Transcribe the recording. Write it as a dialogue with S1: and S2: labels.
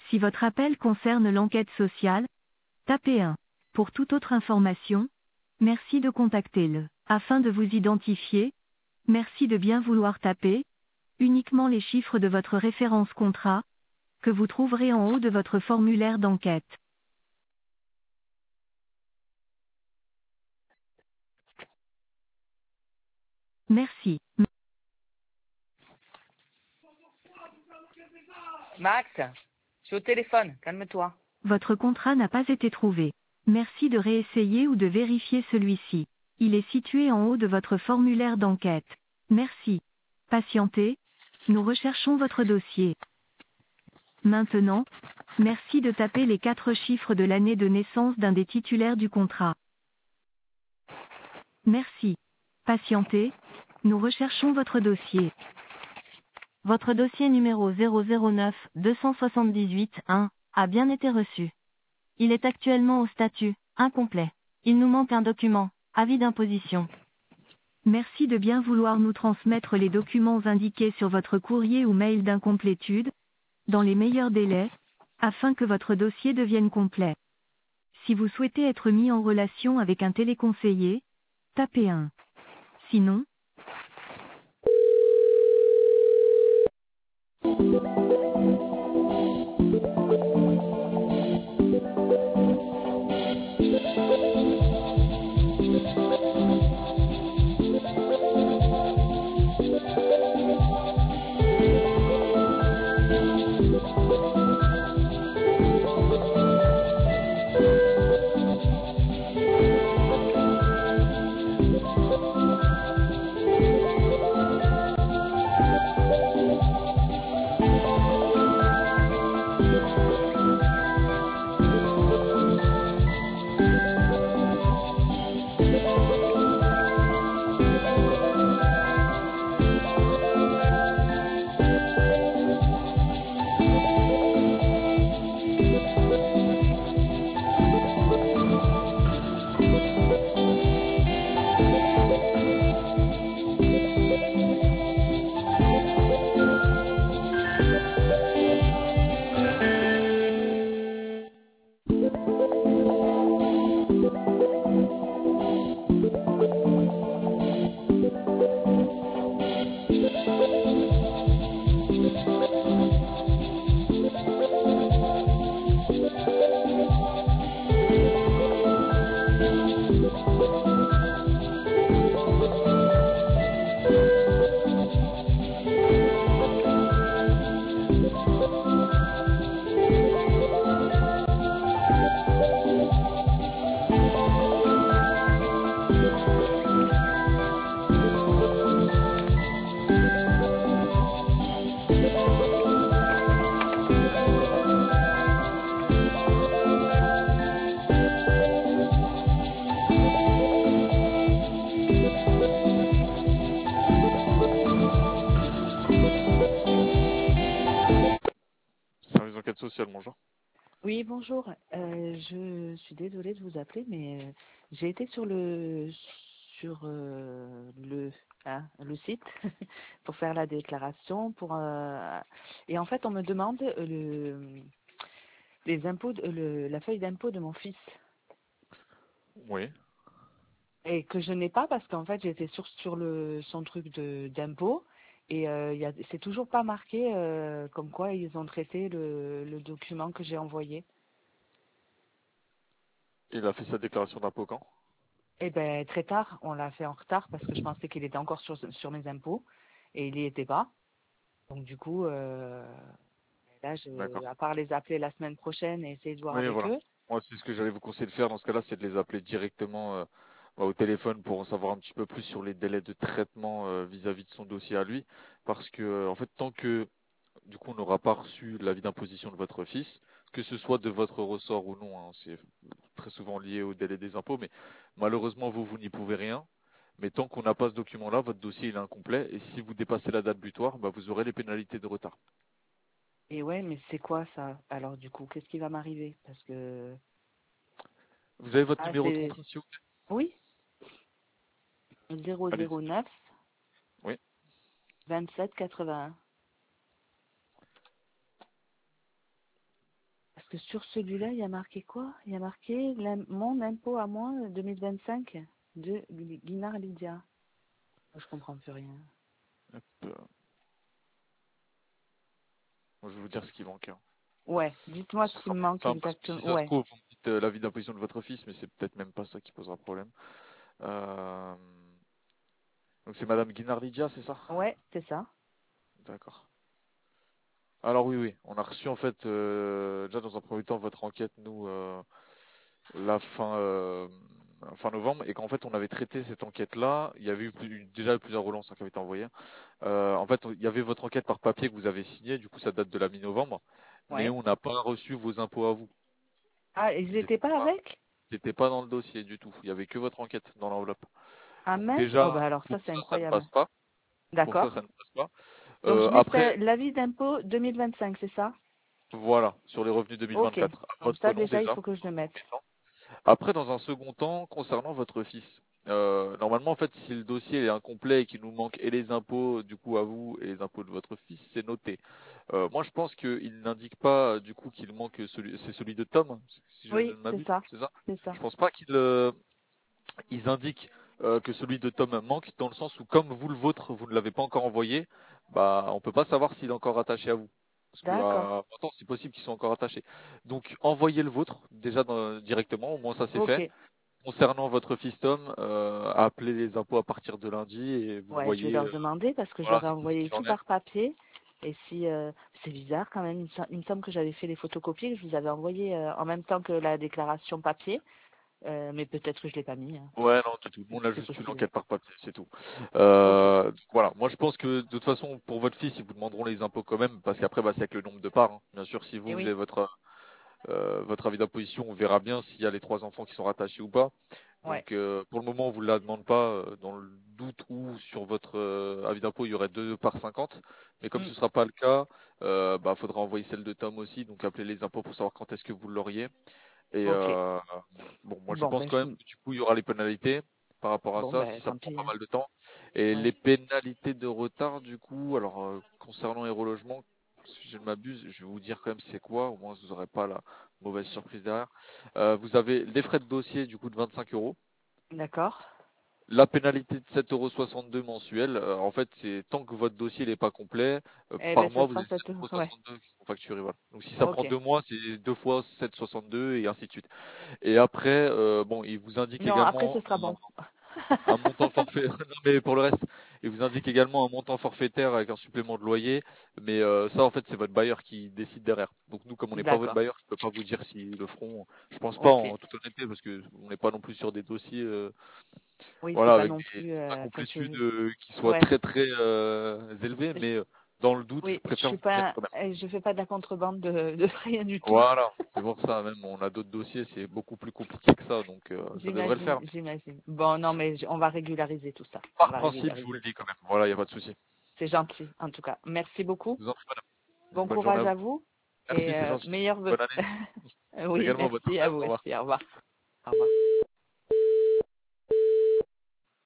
S1: Si votre appel concerne l'enquête sociale, tapez 1. Pour toute autre information, merci de contacter le. Afin de vous identifier, merci de bien vouloir taper uniquement les chiffres de votre référence contrat, que vous trouverez en haut de votre formulaire d'enquête. Merci.
S2: Max, je suis au téléphone, calme-toi.
S1: Votre contrat n'a pas été trouvé. Merci de réessayer ou de vérifier celui-ci. Il est situé en haut de votre formulaire d'enquête. Merci. Patientez. Nous recherchons votre dossier. Maintenant, merci de taper les 4 chiffres de l'année de naissance d'un des titulaires du contrat. Merci. Patientez. Nous recherchons votre dossier. Votre dossier numéro 009-278-1 a bien été reçu. Il est actuellement au statut incomplet. Il nous manque un document, avis d'imposition. Merci de bien vouloir nous transmettre les documents indiqués sur votre courrier ou mail d'incomplétude, dans les meilleurs délais, afin que votre dossier devienne complet. Si vous souhaitez être mis en relation avec un téléconseiller, tapez 1. Sinon,
S3: Service d'enquête sociale, bonjour.
S2: Oui, bonjour. Je suis désolée de vous appeler, mais j'ai été sur le site pour faire la déclaration et en fait on me demande les impôts la feuille d'impôt de mon fils
S3: Oui.
S2: et que je n'ai pas parce qu'en fait j'étais sur son truc d'impôt et c'est toujours pas marqué comme quoi ils ont traité le document que j'ai envoyé.
S3: Il a fait sa déclaration d'impôt quand?
S2: Eh ben très tard, on l'a fait en retard parce que je pensais qu'il était encore sur mes impôts et il n'y était pas. Donc du coup, là,
S3: D'accord.
S2: à part les appeler la semaine prochaine et essayer de voir
S3: Oui,
S2: avec
S3: voilà.
S2: eux.
S3: Moi, c'est ce que j'allais vous conseiller de faire dans ce cas-là, c'est de les appeler directement au téléphone pour en savoir un petit peu plus sur les délais de traitement vis-à-vis de son dossier à lui. Parce que, en fait, tant que du coup on n'aura pas reçu l'avis d'imposition de votre fils, que ce soit de votre ressort ou non, hein, c'est très souvent lié au délai des impôts, mais malheureusement, vous n'y pouvez rien. Mais tant qu'on n'a pas ce document-là, votre dossier il est incomplet. Et si vous dépassez la date butoir, bah, vous aurez les pénalités de retard.
S2: Et ouais, mais c'est quoi ça? Alors du coup, qu'est-ce qui va m'arriver? Parce que
S3: Vous avez votre
S2: ah
S3: numéro de
S2: c'est
S3: contrat, s'il vous plaît?
S2: oui,
S3: Allez-y.
S2: 009
S3: Oui.
S2: 27 81. que sur celui-là, il y a marqué quoi? Il y a marqué mon impôt à moi 2025 de Guinard Lydia. Je comprends plus rien.
S3: Hop, moi, je vais vous dire ce qui manque, hein.
S2: Ouais, dites-moi
S3: Ce
S2: ce qui
S3: sera
S2: me
S3: plus
S2: manque
S3: simple parce que si
S2: exactement.
S3: ça se
S2: Ouais.
S3: trouve, vous me dites l'avis d'imposition de votre fils, mais c'est peut-être même pas ça qui posera problème. Euh, Donc c'est Madame Guinard-Lydia, c'est ça?
S2: Ouais, c'est ça.
S3: D'accord. Alors oui, oui, on a reçu en fait déjà dans un premier temps votre enquête, nous, la fin novembre, et qu'en fait on avait traité cette enquête-là. Il y avait déjà eu plusieurs relances, hein, qui avaient été envoyées. En fait, il y avait votre enquête par papier que vous avez signée, du coup ça date de la mi-novembre, mais
S2: Ouais.
S3: on n'a pas reçu vos impôts à vous.
S2: Ah, ils
S3: Ils
S2: étaient
S3: étaient
S2: pas
S3: pas,
S2: avec?
S3: ils étaient pas dans le dossier du tout. Il y avait que votre enquête dans l'enveloppe.
S2: Ah
S3: Donc
S2: mince. Oh
S3: déjà,
S2: bah alors ça
S3: pour
S2: c'est
S3: ça, ça ne
S2: incroyable.
S3: passe pas. Pour ça, ça
S2: D'accord.
S3: ne passe pas.
S2: Donc je
S3: Après,
S2: mettrai l'avis d'impôt 2025, c'est ça?
S3: voilà, sur les revenus
S2: Ok.
S3: 2024, à
S2: Donc
S3: votre
S2: ça
S3: nom
S2: déjà il
S3: déjà,
S2: faut que je le
S3: dans un
S2: mette.
S3: premier temps. Après, dans un second temps, concernant votre fils, normalement, en fait, si le dossier est incomplet et qu'il nous manque et les impôts, du coup, à vous et les impôts de votre fils, c'est noté. Moi, je pense qu'il n'indique pas, du coup, qu'il manque c'est celui de Tom, hein, si je ne
S2: Oui, c'est
S3: m'abuse,
S2: ça.
S3: c'est ça?
S2: C'est ça.
S3: Je pense pas ils indiquent que celui de Tom manque, dans le sens où, comme vous, le vôtre, vous ne l'avez pas encore envoyé, bah, on peut pas savoir s'il est encore attaché à vous. Parce que
S2: D'accord.
S3: maintenant, c'est possible qu'ils soient encore attachés. Donc, envoyez le vôtre déjà directement, au moins ça c'est fait.
S2: Ok.
S3: Concernant votre fils Tom, appelez les impôts à partir de lundi et vous
S2: Ouais, je vais
S3: voyez,
S2: leur demander parce que je
S3: voilà
S2: leur ai
S3: ce
S2: envoyé
S3: qu'il en
S2: tout
S3: est.
S2: par papier. Et si c'est bizarre quand même, il me semble que j'avais fait les photocopies, que je vous avais envoyé en même temps que la déclaration papier, mais peut-être que je l'ai pas mis, hein.
S3: Ouais, non, du tout. Nous, on a
S2: C'est
S3: juste eu
S2: possible.
S3: l'enquête par papier, c'est tout.
S2: Ok.
S3: Donc voilà. Moi, je pense que de toute façon, pour votre fils, ils vous demanderont les impôts quand même, parce qu'après, bah, c'est avec le nombre de parts, hein. Bien sûr, si
S2: Et
S3: vous avez
S2: oui.
S3: votre avis d'imposition, on verra bien s'il y a les 3 enfants qui sont rattachés ou pas.
S2: Ouais.
S3: Donc, pour le moment, on vous la demande pas, dans le doute où sur votre avis d'impôt, il y aurait 2 par 50. Mais comme
S2: Mm.
S3: ce sera pas le cas, bah, faudra envoyer celle de Tom aussi. Donc, appelez les impôts pour savoir quand est-ce que vous l'auriez. Et
S2: Ok.
S3: bon, moi je
S2: Bon
S3: pense
S2: ben
S3: quand même que du coup il y aura les pénalités par rapport à
S2: bon
S3: ça,
S2: ben
S3: si ça
S2: tant
S3: prend
S2: pis,
S3: pas
S2: hein.
S3: mal de temps. Et
S2: Ouais.
S3: les pénalités de retard, du coup, alors concernant Hero Logement, si je ne m'abuse, je vais vous dire quand même c'est quoi, au moins vous n'aurez pas la mauvaise surprise derrière. Vous avez les frais de dossier du coup de 25 euros.
S2: D'accord.
S3: La pénalité de 7,62 € mensuel, en fait, c'est tant que votre dossier n'est pas complet,
S2: Eh
S3: par
S2: ben ça
S3: mois, vous
S2: sera
S3: avez
S2: cette. Ouais.
S3: 7,62 € qui sont facturés. Voilà. Donc si ça prend
S2: Ok.
S3: 2 mois, c'est 2 fois 7,62 et ainsi de suite. Et après, bon, il vous indique
S2: Non, après ce
S3: également
S2: sera bon.
S3: un montant forfait. Non, mais pour le reste, il vous indique également un montant forfaitaire avec un supplément de loyer. Mais ça, en fait, c'est votre bailleur qui décide derrière. Donc nous, comme on n'est pas votre
S2: D'accord.
S3: bailleur, je peux pas vous dire s'ils le feront. Je pense pas,
S2: Ok.
S3: en toute honnêteté, parce que on n'est pas non plus sur des dossiers,
S2: Oui, c'est
S3: voilà,
S2: pas
S3: avec
S2: non
S3: des
S2: plus
S3: incomplétudes
S2: précieux.
S3: qui soient
S2: Ouais.
S3: très très élevées. Mais dans le doute, je
S2: Oui, je
S3: préfère
S2: suis
S3: vous le dire
S2: pas,
S3: quand même.
S2: je fais pas de la contrebande de rien du tout.
S3: Voilà, c'est pour ça même. On a d'autres dossiers, c'est beaucoup plus compliqué que ça, donc ça devrait le
S2: J'imagine,
S3: faire.
S2: j'imagine. Bon, non, mais on va régulariser tout ça. On
S3: Par
S2: va
S3: principe, je vous le
S2: régulariser.
S3: dis quand même. Voilà, il n'y a pas de souci.
S2: C'est gentil, en tout cas. Merci beaucoup.
S3: Je vous en prie, madame.
S2: Bon
S3: Bonne journée à
S2: courage
S3: vous.
S2: à vous
S3: Merci,
S2: et
S3: c'est gentil.
S2: meilleurs vœux.
S3: Bonne année.
S2: Oui,
S3: Également, bonne
S2: merci
S3: journée.
S2: à
S3: Au
S2: vous
S3: revoir.
S2: aussi. Au revoir. Au revoir.